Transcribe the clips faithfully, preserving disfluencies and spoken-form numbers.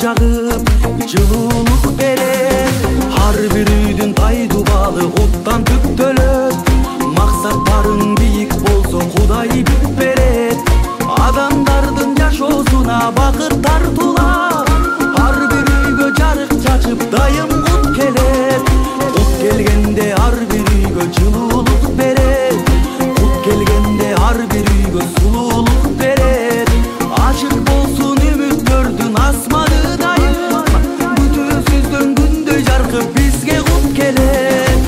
жагып жылуулук берет. Ар бир үйдүн тайдубалы оттан түптөлөт. Максаттарың бийик болсо Кудай бүт берет. Адамдардын жашоосуна бакыт тартуулап, ар бир үйгө жарык чачып дайым кут келет. Кут келгенде ар бир үйгө жылуулук берет. Кут келгенде ар бир үйгө сулуулук берет. Ачык болсун үмүттөрдүн асманы дайым, бүтүүсүздөн күндөй жаркып бизге кут келет.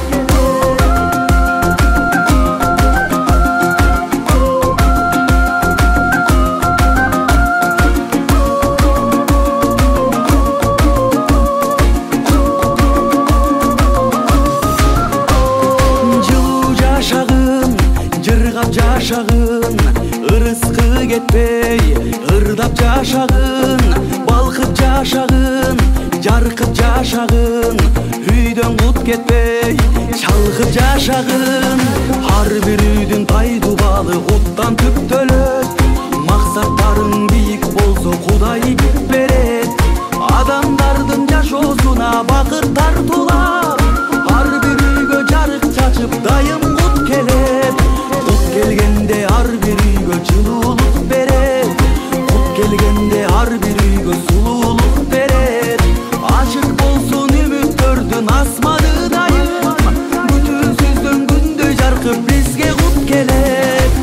Жылуу жашагын, жыргап жашагын, ырыскы кетпей ырдап жашагын, балкып жашагын, жаркып жашагын, үйдөн кут кетпей чалкып жашагын. Ар бир үйдүн тайдубалы оттан түптөлөт. Максаттарың бийик болсо Кудай бүт берет. Адамдардын жашоосуна бакыт тартуулап, ар бир үйгө жарык чачып дайым кут келет. Кут келгенде ар бир үйгө жылуулук берет. Кут келгенде ар бир үйгө сулуулук берет. Ачык болсун үмүттөрдүн асманы дайым, бүтүүсүздөн күндөй жаркып бизге кут келет.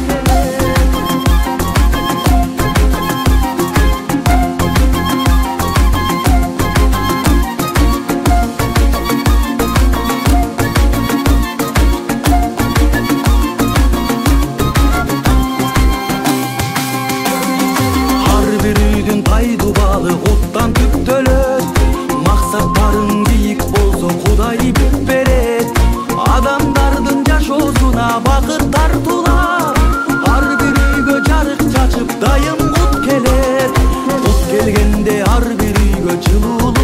Ар бир үйдүн тайдубалы оттан түптөлөт. Максаттарың бийик болсо Кудай бүт берет. Адамдардын жашоосуна бакыт тартуулап, ар бир үйгө жарык чачып дайым кут келет. Кут келгенде ар бир үйгө жылуулук